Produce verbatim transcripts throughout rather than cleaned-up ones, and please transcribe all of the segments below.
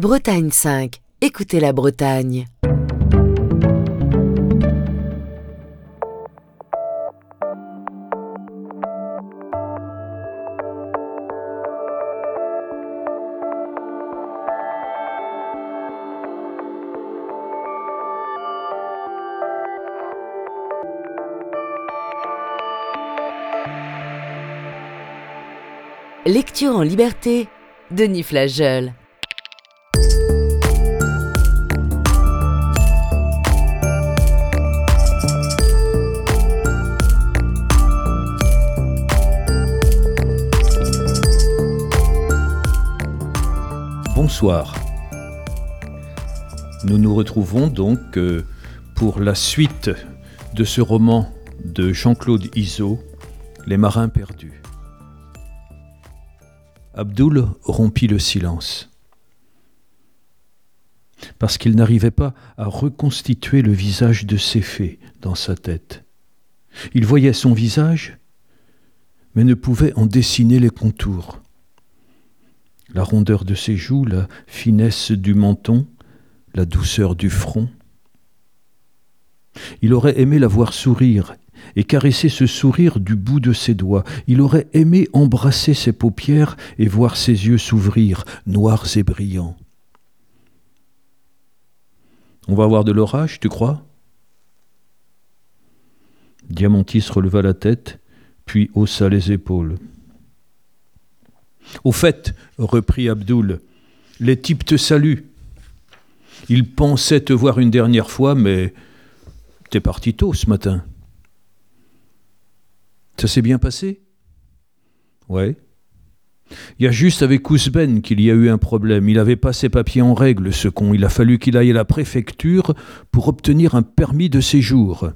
Bretagne cinq. Écoutez la Bretagne. Lecture en liberté, Denis Flageol. Bonsoir. Nous nous retrouvons donc euh, pour la suite de ce roman de Jean-Claude Izzo, Les Marins perdus. Abdoul rompit le silence, parce qu'il n'arrivait pas à reconstituer le visage de Céphée dans sa tête. Il voyait son visage, mais ne pouvait en dessiner les contours. La rondeur de ses joues, la finesse du menton, la douceur du front. Il aurait aimé la voir sourire et caresser ce sourire du bout de ses doigts. Il aurait aimé embrasser ses paupières et voir ses yeux s'ouvrir, noirs et brillants. « On va avoir de l'orage, tu crois ?» Diamantis releva la tête, puis haussa les épaules. « Au fait, reprit Abdoul, les types te saluent. Ils pensaient te voir une dernière fois, mais t'es parti tôt ce matin. » Ça s'est bien passé ? Ouais. Il y a juste avec Ousben qu'il y a eu un problème. Il n'avait pas ses papiers en règle, ce con. Il a fallu qu'il aille à la préfecture pour obtenir un permis de séjour.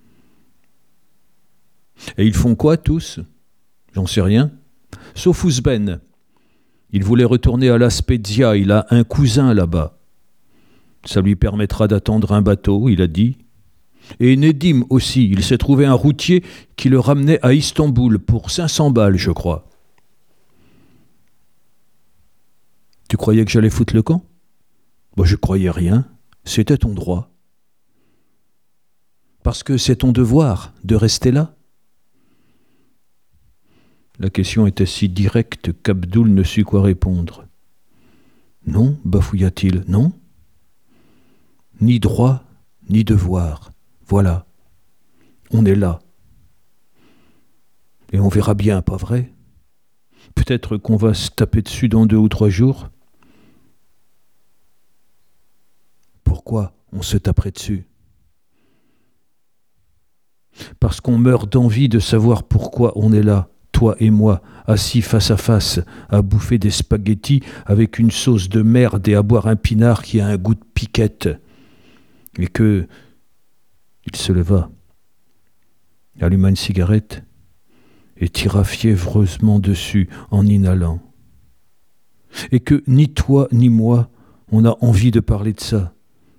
Et ils font quoi, tous ? J'en sais rien. Sauf Ousben. Il voulait retourner à La Spezia. Il a un cousin là-bas. Ça lui permettra d'attendre un bateau, il a dit. Et Nedim aussi, il s'est trouvé un routier qui le ramenait à Istanbul pour cinq cents balles, je crois. Tu croyais que j'allais foutre le camp ? Bah, je croyais rien, c'était ton droit. Parce que c'est ton devoir de rester là. La question était si directe qu'Abdoul ne sut quoi répondre. Non, bafouilla-t-il, non. Ni droit, ni devoir. Voilà, on est là. Et on verra bien, pas vrai ? Peut-être qu'on va se taper dessus dans deux ou trois jours. Pourquoi on se taperait dessus ? Parce qu'on meurt d'envie de savoir pourquoi on est là, toi et moi, assis face à face, à bouffer des spaghettis avec une sauce de merde et à boire un pinard qui a un goût de piquette. Et que... Il se leva, alluma une cigarette et tira fiévreusement dessus en inhalant. Et que ni toi ni moi, on a envie de parler de ça.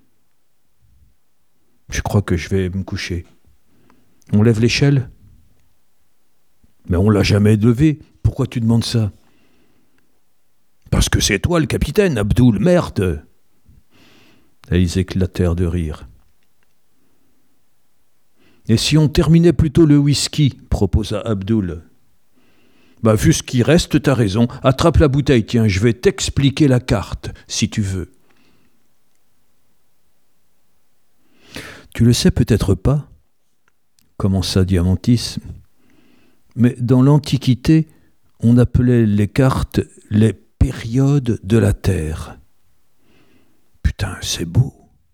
Je crois que je vais me coucher. On lève l'échelle ? Mais on l'a jamais levée. Pourquoi tu demandes ça ? Parce que c'est toi le capitaine, Abdoul, merde ! Et ils éclatèrent de rire. Et si on terminait plutôt le whisky, proposa Abdoul. Bah, vu ce qui reste, t'as raison. Attrape la bouteille, tiens, je vais t'expliquer la carte, si tu veux. Tu le sais peut-être pas, commença Diamantis, mais dans l'Antiquité, on appelait les cartes les périodes de la Terre. Putain, c'est beau.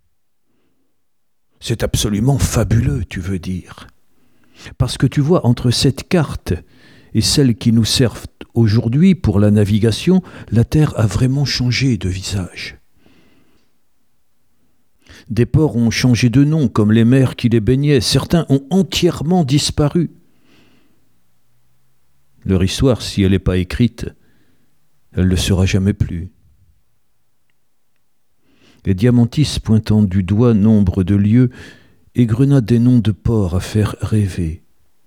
C'est absolument fabuleux, tu veux dire. Parce que tu vois, entre cette carte et celle qui nous servent aujourd'hui pour la navigation, la Terre a vraiment changé de visage. Des ports ont changé de nom, comme les mers qui les baignaient. Certains ont entièrement disparu. Leur histoire, si elle n'est pas écrite, elle ne sera jamais plus. Et Diamantis, pointant du doigt nombre de lieux, égrena des noms de ports à faire rêver.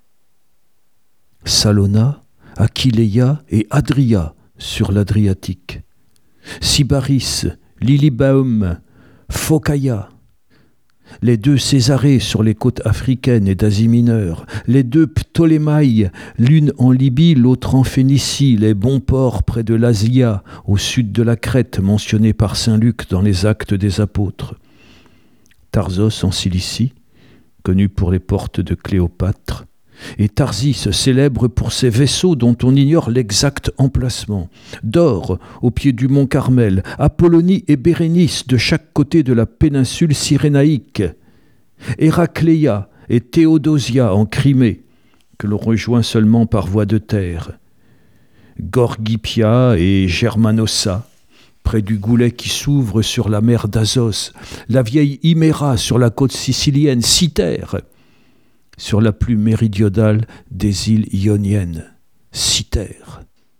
Salona, Aquileia et Adria sur l'Adriatique. Sybaris Lilibaum, Phocaia, les deux Césarées sur les côtes africaines et d'Asie mineure, les deux Ptolémaïs, l'une en Libye, l'autre en Phénicie, les bons ports près de l'Asia, au sud de la Crète, mentionnés par saint Luc dans les Actes des Apôtres, Tarsos en Cilicie, connu pour les portes de Cléopâtre, et Tarsis, célèbre pour ses vaisseaux dont on ignore l'exact emplacement, Dore, au pied du mont Carmel, Apollonie et Bérénice de chaque côté de la péninsule cyrénaïque, Héracléia et Théodosia en Crimée, que l'on rejoint seulement par voie de terre, Gorgipia et Germanossa, près du goulet qui s'ouvre sur la mer d'Azos, la vieille Himéra sur la côte sicilienne, Cythère, sur la plus méridionale des îles ioniennes, Cythère.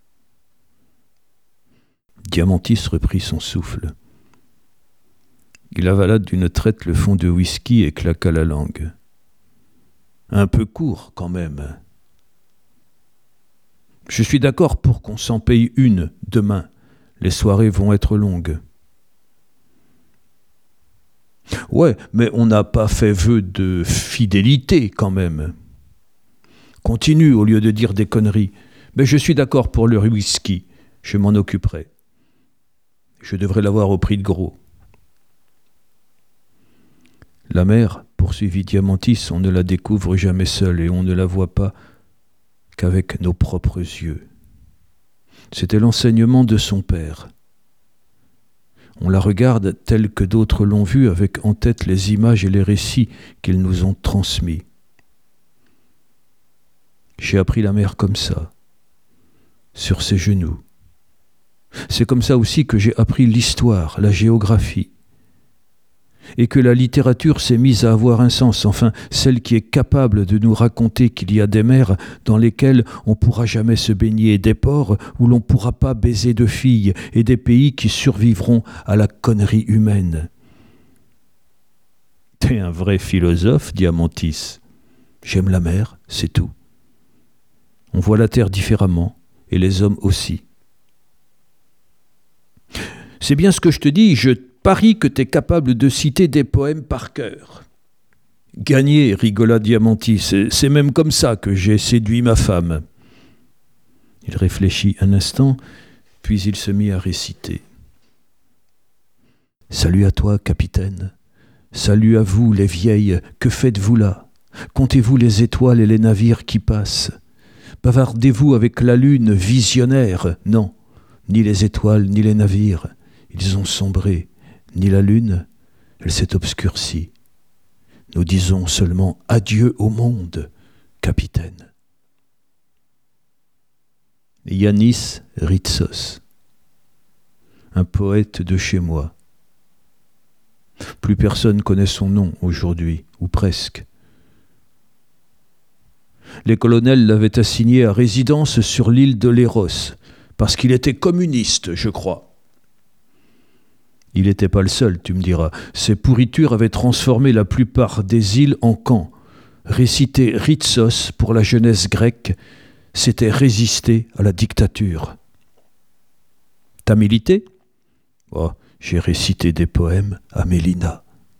Diamantis reprit son souffle. Il avala d'une traite le fond de whisky et claqua la langue. Un peu court, quand même. Je suis d'accord pour qu'on s'en paye une demain. Les soirées vont être longues. Ouais, mais on n'a pas fait vœu de fidélité quand même. Continue au lieu de dire des conneries. Mais je suis d'accord pour le whisky. Je m'en occuperai. Je devrais l'avoir au prix de gros. La mer, poursuivit Diamantis, on ne la découvre jamais seule et on ne la voit pas qu'avec nos propres yeux. C'était l'enseignement de son père. On la regarde telle que d'autres l'ont vue, avec en tête les images et les récits qu'ils nous ont transmis. J'ai appris la mer comme ça, sur ses genoux. C'est comme ça aussi que j'ai appris l'histoire, la géographie, et que la littérature s'est mise à avoir un sens, enfin celle qui est capable de nous raconter qu'il y a des mers dans lesquelles on ne pourra jamais se baigner, des ports où l'on ne pourra pas baiser de filles, et des pays qui survivront à la connerie humaine. T'es un vrai philosophe, Diamantis. J'aime la mer, c'est tout. On voit la terre différemment, et les hommes aussi. C'est bien ce que je te dis, je parie que tu es capable de citer des poèmes par cœur. Gagné, rigola Diamantis, c'est, c'est même comme ça que j'ai séduit ma femme. Il réfléchit un instant, puis il se mit à réciter. Salut à toi, capitaine. Salut à vous, les vieilles, que faites-vous là? Comptez-vous les étoiles et les navires qui passent? Bavardez-vous avec la lune visionnaire? Non, ni les étoiles, ni les navires. Ils ont sombré. Ni la lune, elle s'est obscurcie. Nous disons seulement adieu au monde, capitaine. Yannis Ritsos, un poète de chez moi. Plus personne connaît son nom aujourd'hui, ou presque. Les colonels l'avaient assigné à résidence sur l'île de Léros, parce qu'il était communiste, je crois. Il n'était pas le seul, tu me diras. Ces pourritures avaient transformé la plupart des îles en camps. Réciter Ritsos pour la jeunesse grecque, c'était résister à la dictature. T'as milité ? Oh, j'ai récité des poèmes à Mélina.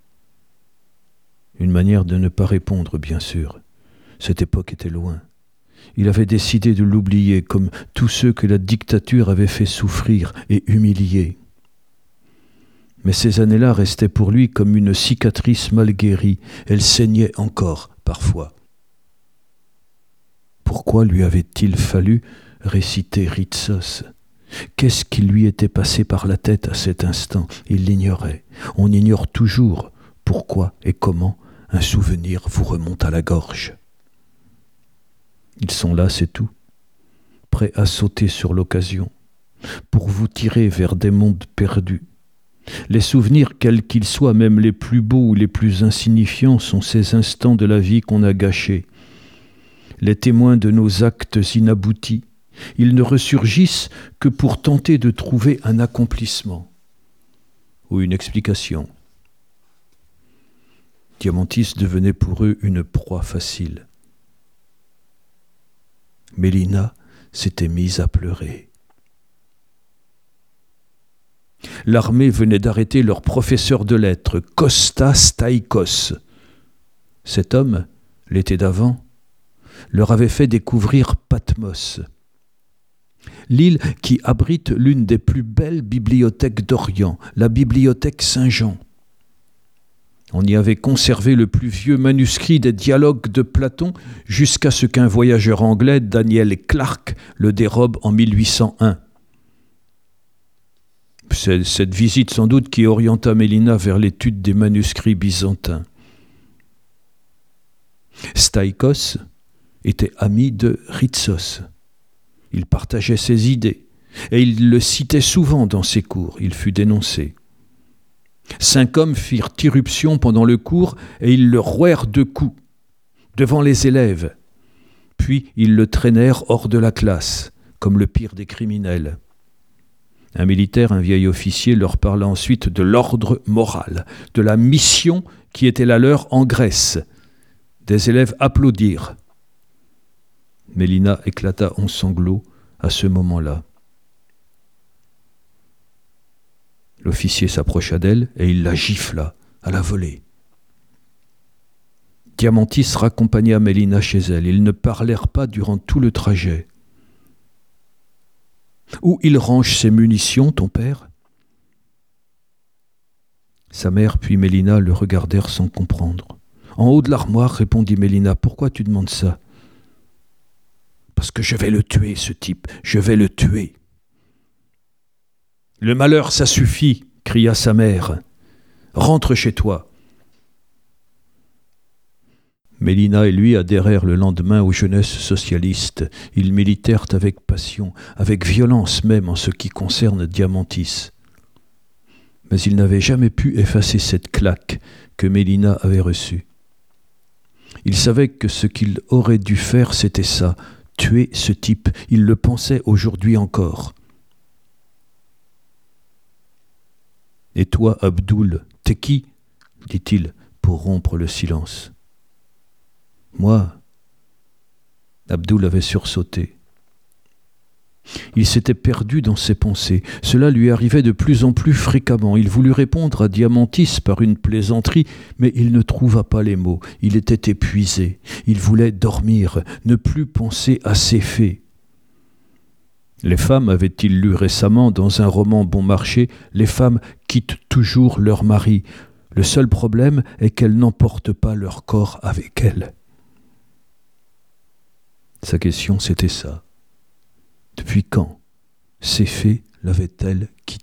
Une manière de ne pas répondre, bien sûr. Cette époque était loin. Il avait décidé de l'oublier, comme tous ceux que la dictature avait fait souffrir et humilier. Mais ces années-là restaient pour lui comme une cicatrice mal guérie. Elle saignait encore, parfois. Pourquoi lui avait-il fallu réciter Ritsos ? Qu'est-ce qui lui était passé par la tête à cet instant ? Il l'ignorait. On ignore toujours pourquoi et comment un souvenir vous remonte à la gorge. Ils sont là, c'est tout, prêts à sauter sur l'occasion, pour vous tirer vers des mondes perdus. Les souvenirs, quels qu'ils soient, même les plus beaux ou les plus insignifiants, sont ces instants de la vie qu'on a gâchés. Les témoins de nos actes inaboutis, ils ne ressurgissent que pour tenter de trouver un accomplissement ou une explication. Diamantis devenait pour eux une proie facile. Mélina s'était mise à pleurer. L'armée venait d'arrêter leur professeur de lettres, Kostas Staikos. Cet homme, l'été d'avant, leur avait fait découvrir Patmos, l'île qui abrite l'une des plus belles bibliothèques d'Orient, la bibliothèque Saint-Jean. On y avait conservé le plus vieux manuscrit des dialogues de Platon jusqu'à ce qu'un voyageur anglais, Daniel Clark, le dérobe en mille huit cent un. C'est cette visite sans doute qui orienta Mélina vers l'étude des manuscrits byzantins. Staikos était ami de Ritsos. Il partageait ses idées et il le citait souvent dans ses cours. Il fut dénoncé. Cinq hommes firent irruption pendant le cours et ils le rouèrent de coups devant les élèves. Puis ils le traînèrent hors de la classe, comme le pire des criminels. Un militaire, un vieil officier, leur parla ensuite de l'ordre moral, de la mission qui était la leur en Grèce. Des élèves applaudirent. Mélina éclata en sanglots à ce moment-là. L'officier s'approcha d'elle et il la gifla à la volée. Diamantis raccompagna Mélina chez elle. Ils ne parlèrent pas durant tout le trajet. « Où il range ses munitions, ton père ?» Sa mère puis Mélina le regardèrent sans comprendre. « En haut de l'armoire, répondit Mélina. Pourquoi tu demandes ça ?»« Parce que je vais le tuer, ce type. Je vais le tuer. » « Le malheur, ça suffit, cria sa mère. Rentre chez toi. » Mélina et lui adhérèrent le lendemain aux jeunesses socialistes. Ils militèrent avec passion, avec violence même en ce qui concerne Diamantis. Mais ils n'avaient jamais pu effacer cette claque que Mélina avait reçue. Ils savaient que ce qu'ils auraient dû faire, c'était ça, tuer ce type. Ils le pensaient aujourd'hui encore. « Et toi, Abdoul, t'es qui ?» dit-il pour rompre le silence. « Moi ?» Abdoul avait sursauté. Il s'était perdu dans ses pensées. Cela lui arrivait de plus en plus fréquemment. Il voulut répondre à Diamantis par une plaisanterie, mais il ne trouva pas les mots. Il était épuisé. Il voulait dormir, ne plus penser à ses faits. Les femmes, avait-il lu récemment dans un roman bon marché, les femmes quittent toujours leur mari. Le seul problème est qu'elles n'emportent pas leur corps avec elles. Sa question, c'était ça. Depuis quand ces faits l'avaient-elle quitté ?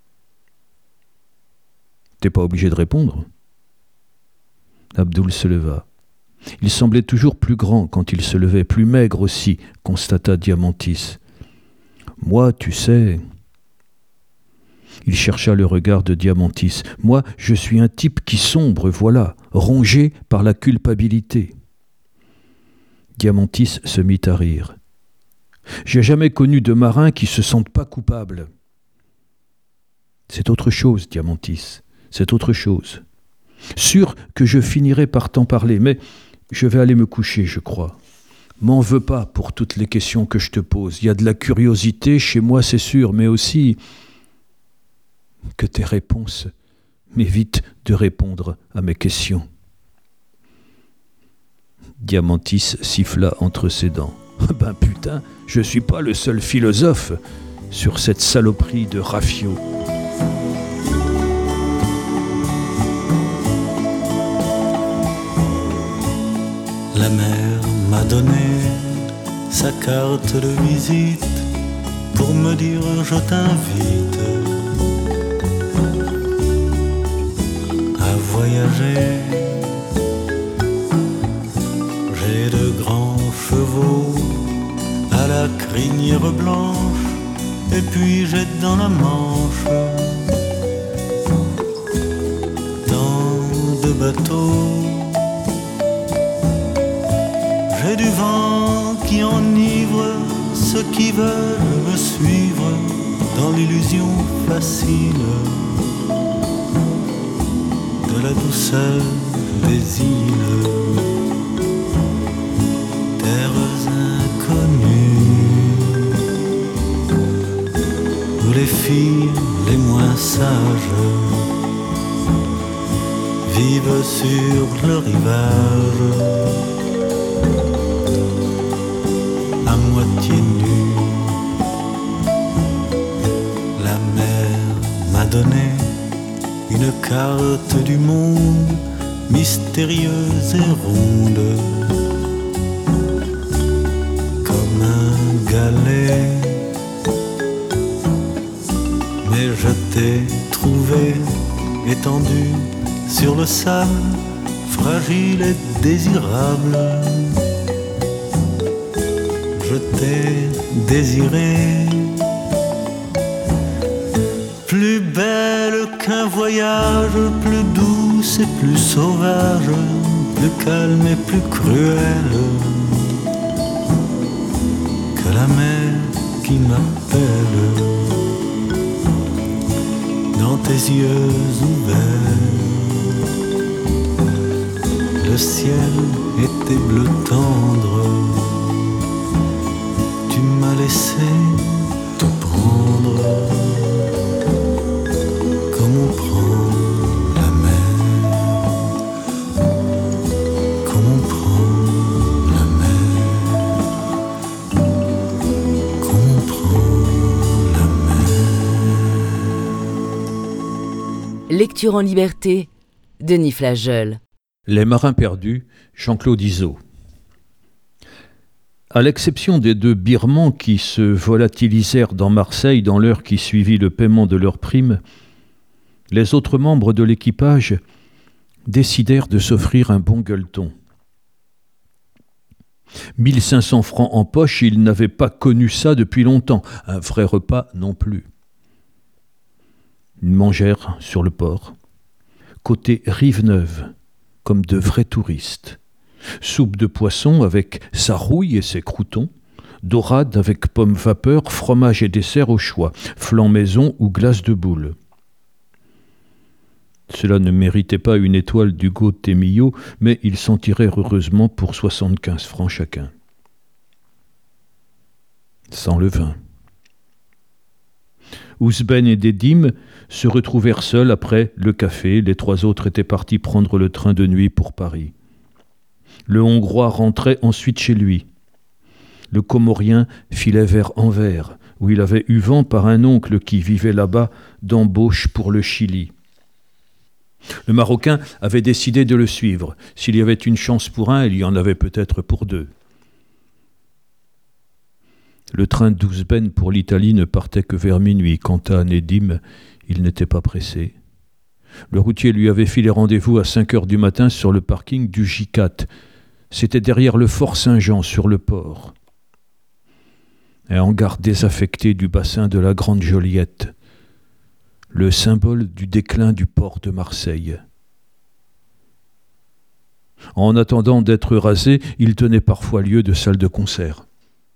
T'es pas obligé de répondre. Abdoul se leva. Il semblait toujours plus grand quand il se levait, plus maigre aussi, constata Diamantis. Moi, tu sais... Il chercha le regard de Diamantis. Moi, je suis un type qui sombre, voilà, rongé par la culpabilité. Diamantis se mit à rire. J'ai jamais connu de marins qui se sentent pas coupables. C'est autre chose, Diamantis, c'est autre chose. Sûr que je finirai par t'en parler, mais je vais aller me coucher, je crois. M'en veux pas pour toutes les questions que je te pose. Il y a de la curiosité chez moi, c'est sûr, mais aussi que tes réponses m'évitent de répondre à mes questions. Diamantis siffla entre ses dents. Ben putain, je suis pas le seul philosophe sur cette saloperie de Raffio. La mère m'a donné sa carte de visite pour me dire je t'invite à voyager. J'ai de grands chevaux à la crinière blanche et puis j'ai dans la Manche tant de bateaux. J'ai du vent qui enivre ceux qui veulent me suivre dans l'illusion facile de la douceur des îles, terres inconnues où les filles les moins moins sages vivent sur le rivage, à moitié nus. La mer m'a donné une carte du monde mystérieuse et ronde, comme un galet. Mais je t'ai trouvé étendu sur le sable, fragile et désirable. Je t'ai désiré, plus belle qu'un voyage, plus douce et plus sauvage, plus calme et plus cruelle que la mer qui m'appelle. Dans tes yeux ouverts, le ciel était bleu tendre. Tu m'as laissé te prendre comme on prend la mer, comme on prend la mer, comme on prend la mer. Lecture en liberté, Denis Flageol. Les marins perdus, Jean-Claude Izzo. À l'exception des deux Birmans qui se volatilisèrent dans Marseille dans l'heure qui suivit le paiement de leurs primes, les autres membres de l'équipage décidèrent de s'offrir un bon gueuleton. mille cinq cents francs en poche, ils n'avaient pas connu ça depuis longtemps, un vrai repas non plus. Ils mangèrent sur le port, côté Rive-Neuve, comme de vrais touristes. Soupe de poisson avec sa rouille et ses croûtons, dorade avec pommes vapeur, fromage et dessert au choix, flan maison ou glace de boule. Cela ne méritait pas une étoile d'Hugo Témillot, mais ils s'en tirèrent heureusement pour soixante-quinze francs chacun. Sans le vin. Ousben et Nedim se retrouvèrent seuls après le café. Les trois autres étaient partis prendre le train de nuit pour Paris. Le Hongrois rentrait ensuite chez lui. Le Comorien filait vers Anvers, où il avait eu vent par un oncle qui vivait là-bas d'embauche pour le Chili. Le Marocain avait décidé de le suivre. S'il y avait une chance pour un, il y en avait peut-être pour deux. Le train d'Ousben pour l'Italie ne partait que vers minuit. Quant à Nedim, il n'était pas pressé. Le routier lui avait filé rendez-vous à cinq heures du matin sur le parking du J quatre. C'était derrière le Fort Saint-Jean, sur le port. Un hangar désaffecté du bassin de la Grande Joliette, le symbole du déclin du port de Marseille. En attendant d'être rasé, il tenait parfois lieu de salle de concert.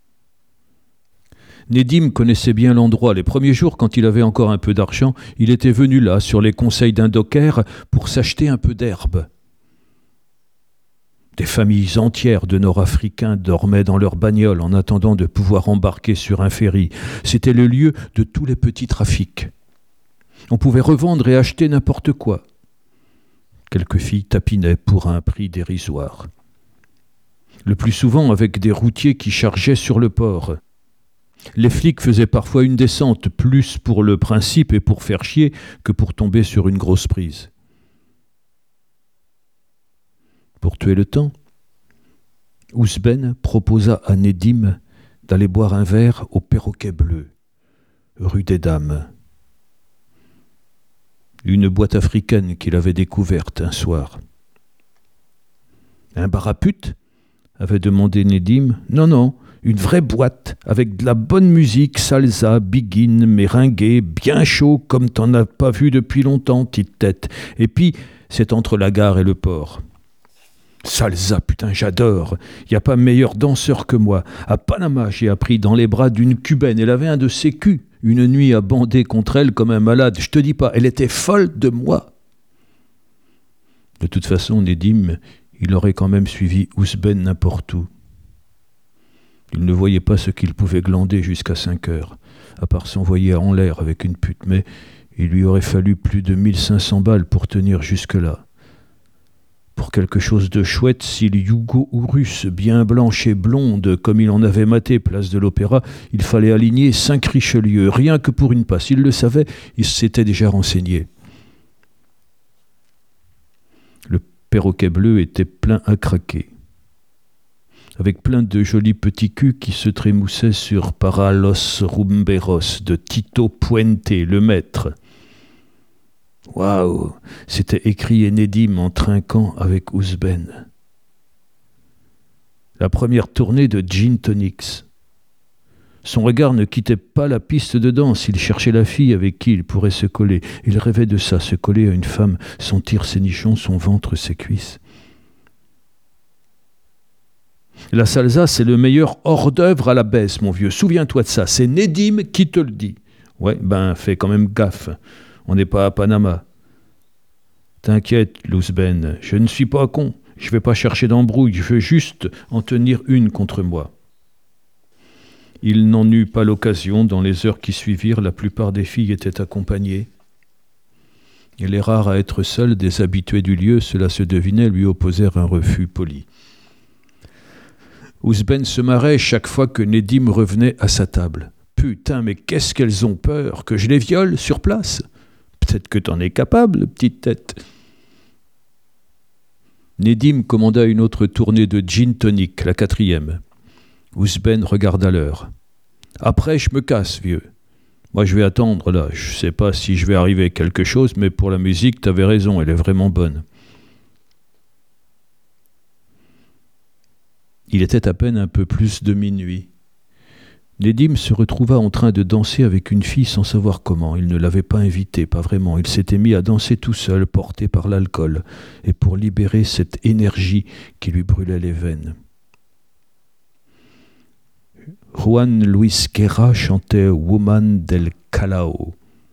Nedim connaissait bien l'endroit. Les premiers jours, quand il avait encore un peu d'argent, il était venu là, sur les conseils d'un docker, pour s'acheter un peu d'herbe. Des familles entières de Nord-Africains dormaient dans leurs bagnoles en attendant de pouvoir embarquer sur un ferry. C'était le lieu de tous les petits trafics. On pouvait revendre et acheter n'importe quoi. Quelques filles tapinaient pour un prix dérisoire. Le plus souvent avec des routiers qui chargeaient sur le port. Les flics faisaient parfois une descente, plus pour le principe et pour faire chier que pour tomber sur une grosse prise. Pour tuer le temps, Ousben proposa à Nedim d'aller boire un verre au Perroquet Bleu, rue des Dames. Une boîte africaine qu'il avait découverte un soir. Un bar à pute ? Avait demandé Nedim. Non, non, une vraie boîte, avec de la bonne musique, salsa, biguine, merengue, bien chaud, comme t'en as pas vu depuis longtemps, petite tête. Et puis, c'est entre la gare et le port. Salsa, putain, j'adore. Y a pas meilleur danseur que moi. À Panama, j'ai appris dans les bras d'une cubaine. Elle avait un de ses culs. Une nuit à bander contre elle comme un malade. Je te dis pas, elle était folle de moi. De toute façon, Nedim, il aurait quand même suivi Ousben n'importe où. Il ne voyait pas ce qu'il pouvait glander jusqu'à cinq heures, à part s'envoyer en l'air avec une pute, mais Il lui aurait fallu plus de mille cinq cents balles pour tenir jusque-là. Pour quelque chose de chouette, si le Yougo-Urus, bien blanche et blonde, comme il en avait maté place de l'Opéra, il fallait aligner cinq Richelieu, rien que pour une passe. Il le savait, il s'était déjà renseigné. Le perroquet bleu était plein à craquer, avec plein de jolis petits culs qui se trémoussaient sur Paralos Rumberos de Tito Puente, le maître. Waouh, s'était écrié Nedim en trinquant avec Ouzben. La première tournée de Gin Tonics. Son regard ne quittait pas la piste de danse, il cherchait la fille avec qui il pourrait se coller. Il rêvait de ça, se coller à une femme, sentir ses nichons, son ventre, ses cuisses. La salsa, c'est le meilleur hors-d'œuvre à la baisse, mon vieux. Souviens-toi de ça, c'est Nedim qui te le dit. Ouais, ben, fais quand même gaffe. On n'est pas à Panama. T'inquiète, Louzben, je ne suis pas con. Je ne vais pas chercher d'embrouille, je veux juste en tenir une contre moi. Il n'en eut pas l'occasion. Dans les heures qui suivirent, la plupart des filles étaient accompagnées. Et les rares à être seules, des habitués du lieu, cela se devinait, lui opposèrent un refus poli. Ouzben se marrait chaque fois que Nedim revenait à sa table. Putain, mais qu'est-ce qu'elles ont peur, que je les viole sur place ? Peut-être que t'en es capable, petite tête. Nedim commanda une autre tournée de gin tonic, la quatrième. Ouzben regarda l'heure. Après, je me casse, vieux. Moi, je vais attendre, là. Je sais pas si je vais arriver à quelque chose, mais pour la musique, t'avais raison, elle est vraiment bonne. Il était à peine un peu plus de minuit. Nedim se retrouva en train de danser avec une fille sans savoir comment. Il ne l'avait pas invitée, pas vraiment. Il s'était mis à danser tout seul, porté par l'alcool, et pour libérer cette énergie qui lui brûlait les veines. Juan Luis Guerra chantait « Woman del Callao ».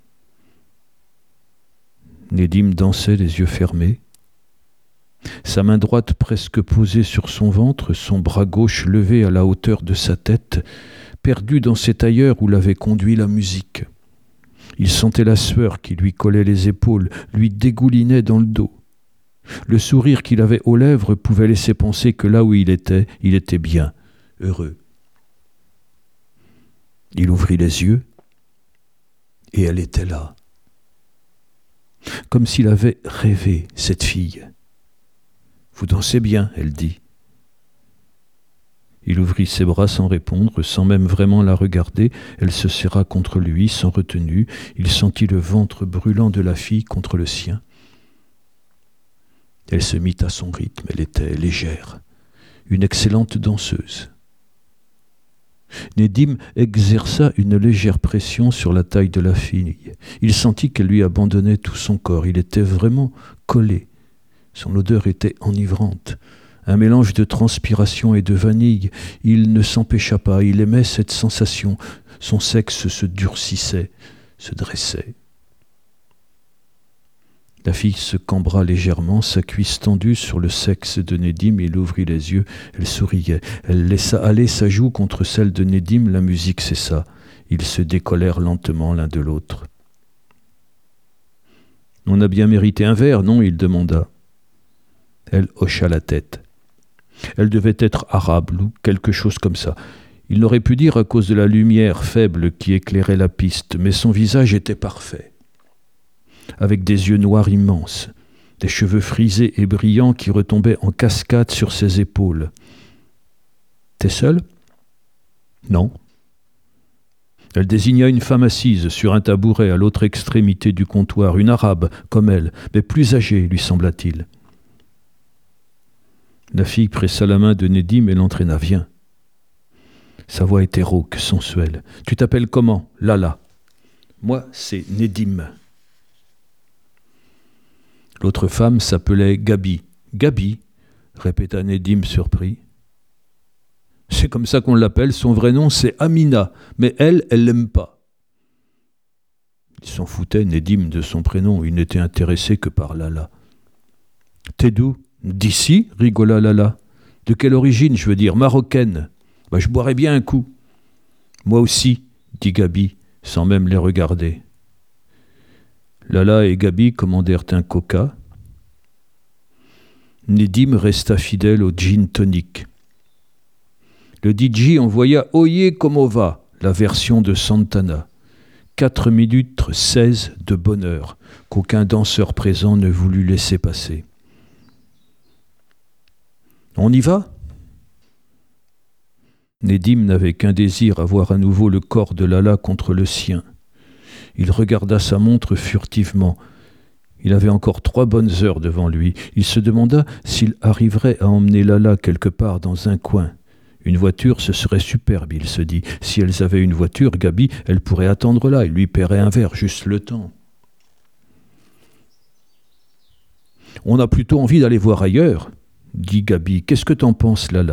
Nedim dansait les yeux fermés. Sa main droite presque posée sur son ventre, son bras gauche levé à la hauteur de sa tête, perdu dans cet ailleurs où l'avait conduit la musique. Il sentait la sueur qui lui collait les épaules, lui dégoulinait dans le dos. Le sourire qu'il avait aux lèvres pouvait laisser penser que là où il était, il était bien, heureux. Il ouvrit les yeux, et elle était là. Comme s'il avait rêvé, cette fille. « Vous dansez bien, » elle dit. Il ouvrit ses bras sans répondre, sans même vraiment la regarder. Elle se serra contre lui, sans retenue. Il sentit le ventre brûlant de la fille contre le sien. Elle se mit à son rythme, elle était légère, une excellente danseuse. Nedim exerça une légère pression sur la taille de la fille. Il sentit qu'elle lui abandonnait tout son corps. Il était vraiment collé. Son odeur était enivrante. Un mélange de transpiration et de vanille. Il ne s'empêcha pas. Il aimait cette sensation. Son sexe se durcissait, se dressait. La fille se cambra légèrement, sa cuisse tendue sur le sexe de Nedim. Il ouvrit les yeux. Elle souriait. Elle laissa aller sa joue contre celle de Nedim. La musique cessa. Ils se décollèrent lentement l'un de l'autre. « On a bien mérité un verre, non ?» il demanda. Elle hocha la tête. Elle devait être arabe ou quelque chose comme ça. Il n'aurait pu dire à cause de la lumière faible qui éclairait la piste, mais son visage était parfait, avec des yeux noirs immenses, des cheveux frisés et brillants qui retombaient en cascade sur ses épaules. « T'es seule ? » ?»« Non. » Elle désigna une femme assise sur un tabouret à l'autre extrémité du comptoir, une arabe comme elle, mais plus âgée, lui sembla-t-il. La fille pressa la main de Nedim et l'entraîna. « Viens. » Sa voix était rauque, sensuelle. « Tu t'appelles comment ? Lala. Moi, c'est Nedim. » L'autre femme s'appelait Gabi. « Gabi ?» répéta Nedim surpris. « C'est comme ça qu'on l'appelle. Son vrai nom, c'est Amina. Mais elle, elle l'aime pas. » Il s'en foutait, Nedim, de son prénom. Il n'était intéressé que par Lala. « T'es d'où ? » « D'ici ?» rigola Lala. « De quelle origine, je veux dire, marocaine. Bah, je boirais bien un coup. »« Moi aussi, » dit Gabi, sans même les regarder. Lala et Gabi commandèrent un coca. Nedim resta fidèle au gin tonic. Le D J envoya Oye como va, la version de Santana. Quatre minutes seize de bonheur, qu'aucun danseur présent ne voulut laisser passer. On y va ? Nedim n'avait qu'un désir, à voir à nouveau le corps de Lala contre le sien. Il regarda sa montre furtivement. Il avait encore trois bonnes heures devant lui. Il se demanda s'il arriverait à emmener Lala quelque part dans un coin. Une voiture, ce serait superbe, il se dit. Si elles avaient une voiture, Gabi, elle pourrait attendre là. Il lui paierait un verre, juste le temps. On a plutôt envie d'aller voir ailleurs, dit Gabi. Qu'est-ce que t'en penses, Lala ?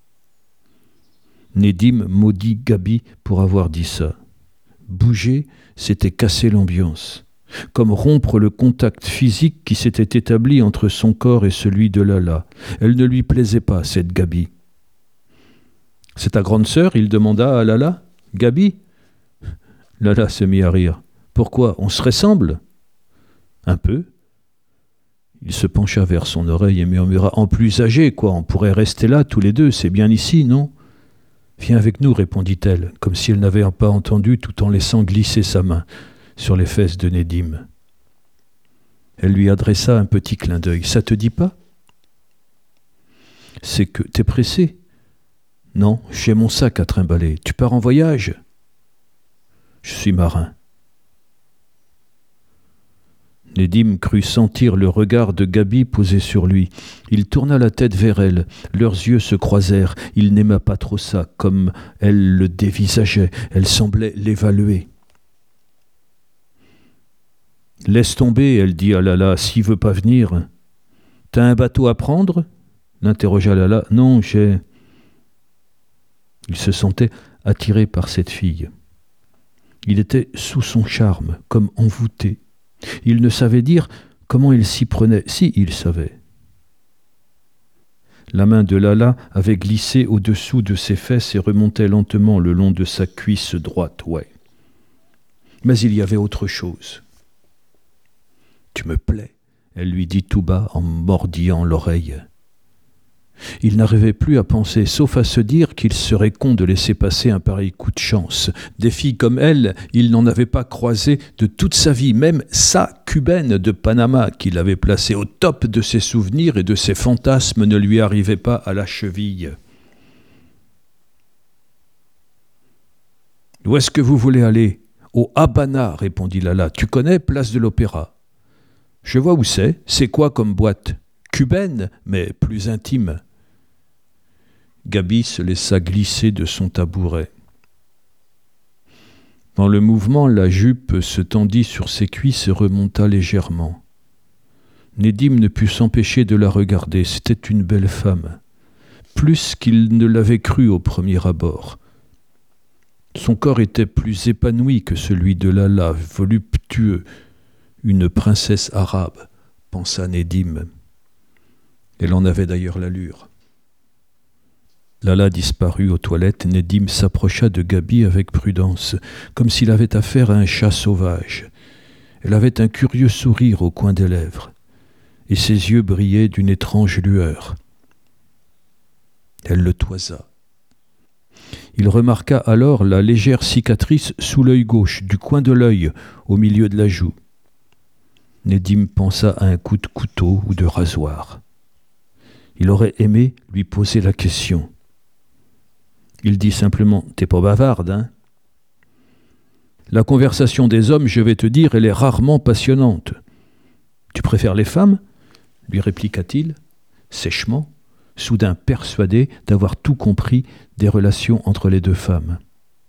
Nedim maudit Gabi pour avoir dit ça. Bouger, c'était casser l'ambiance. Comme rompre le contact physique qui s'était établi entre son corps et celui de Lala. Elle ne lui plaisait pas, cette Gabi. « C'est ta grande sœur ?» il demanda à Lala. « Gabi ?» Lala se mit à rire. « Pourquoi ? On se ressemble ?»« Un peu. » Il se pencha vers son oreille et murmura « En plus âgé, quoi, on pourrait rester là tous les deux, c'est bien ici, non ?»« Viens avec nous, répondit-elle, comme si elle n'avait pas entendu tout en laissant glisser sa main sur les fesses de Nedim. Elle lui adressa un petit clin d'œil. « Ça te dit pas ?»« C'est que t'es pressé ?»« Non, j'ai mon sac à trimballer. Tu pars en voyage ?»« Je suis marin. » Nedim crut sentir le regard de Gabi posé sur lui. Il tourna la tête vers elle. Leurs yeux se croisèrent. Il n'aima pas trop ça, comme elle le dévisageait. Elle semblait l'évaluer. « Laisse tomber, elle dit à Lala, s'il veut pas venir. »« T'as un bateau à prendre ?» l'interrogea Lala. « Non, j'ai... » Il se sentait attiré par cette fille. Il était sous son charme, comme envoûté. Il ne savait dire comment il s'y prenait. Si, il savait. La main de Lala avait glissé au-dessous de ses fesses et remontait lentement le long de sa cuisse droite, ouais. Mais il y avait autre chose. « Tu me plais », elle lui dit tout bas en mordillant l'oreille. Il n'arrivait plus à penser, sauf à se dire qu'il serait con de laisser passer un pareil coup de chance. Des filles comme elle, il n'en avait pas croisé de toute sa vie, même sa cubaine de Panama, qu'il avait placée au top de ses souvenirs et de ses fantasmes, ne lui arrivait pas à la cheville. « Où est-ce que vous voulez aller ?»« Au Habana, répondit Lala. Tu connais, place de l'Opéra ?»« Je vois où c'est. C'est quoi comme boîte ? Cubaine, mais plus intime. » Gabi se laissa glisser de son tabouret. Dans le mouvement, la jupe se tendit sur ses cuisses et remonta légèrement. Nedim ne put s'empêcher de la regarder. C'était une belle femme, plus qu'il ne l'avait cru au premier abord. Son corps était plus épanoui que celui de Lala, voluptueux, une princesse arabe, pensa Nedim. Elle en avait d'ailleurs l'allure. Lala disparut aux toilettes. Nedim s'approcha de Gabi avec prudence, comme s'il avait affaire à un chat sauvage. Elle avait un curieux sourire au coin des lèvres, et ses yeux brillaient d'une étrange lueur. Elle le toisa. Il remarqua alors la légère cicatrice sous l'œil gauche, du coin de l'œil, au milieu de la joue. Nedim pensa à un coup de couteau ou de rasoir. Il aurait aimé lui poser la question. Il dit simplement « T'es pas bavarde, hein ?» La conversation des hommes, je vais te dire, elle est rarement passionnante. « Tu préfères les femmes ?» lui répliqua-t-il, sèchement, soudain persuadé d'avoir tout compris des relations entre les deux femmes.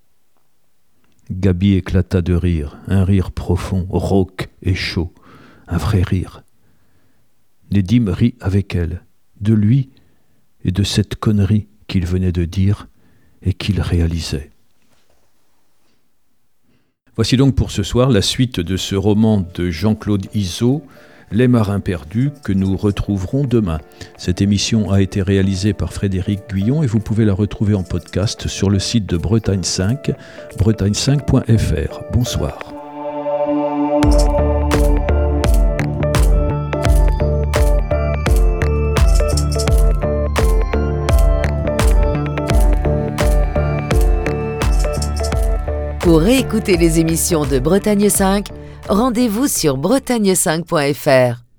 Gabi éclata de rire, un rire profond, rauque et chaud, un vrai rire. Nedim rit avec elle, de lui et de cette connerie qu'il venait de dire et qu'il réalisait. Voici donc pour ce soir la suite de ce roman de Jean-Claude Izot, Les Marins perdus, que nous retrouverons demain. Cette émission a été réalisée par Frédéric Guyon et vous pouvez la retrouver en podcast sur le site de Bretagne cinq, bretagne cinq point f r. Bonsoir. Pour réécouter les émissions de Bretagne cinq, rendez-vous sur bretagne cinq point f r.